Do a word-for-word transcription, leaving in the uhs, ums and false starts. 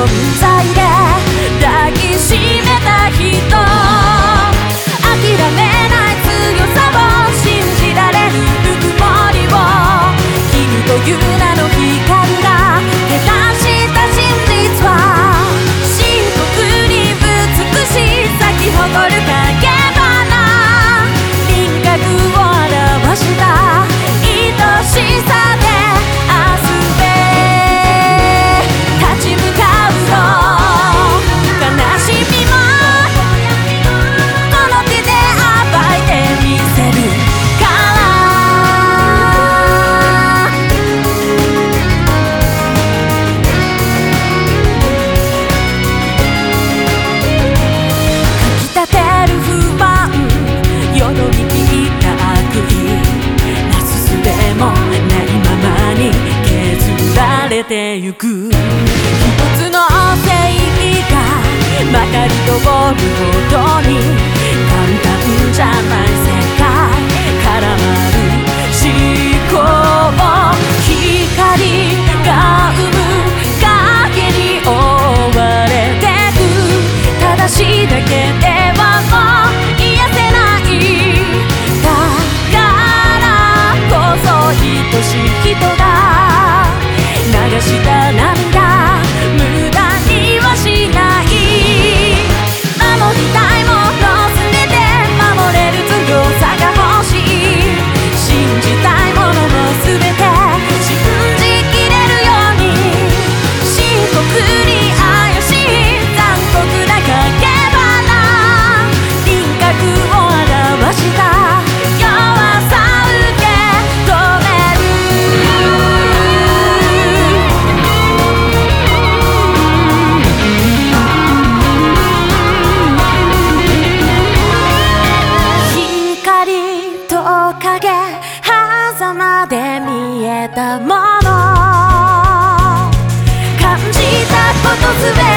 存在で抱きしめた人、諦めない強さを信じられるぬくもりを、君という名の光が照らした真実は、深刻に美しい咲き誇る影花、輪郭を表した愛しさで明日へ立ち向かうの、悲しみもこの手で暴いてみせるからかきたてる不安、よどみきった悪意、なすすべもないままに削られてゆく、一つの正義がまかり通るほどに簡単じゃない世界絡まる思考、光が生む影に覆われてく、正しいだけではもう癒せない、だからこそ愛しい人が流した涙無駄にはしない、守りたいものすべて守れる強さが欲しい、信じたいものもすべて信じきれるように、深刻に怪しい残酷な影花、輪郭を表した弱さ受け止める、光と影狭間で見えたもの、感じたことすべ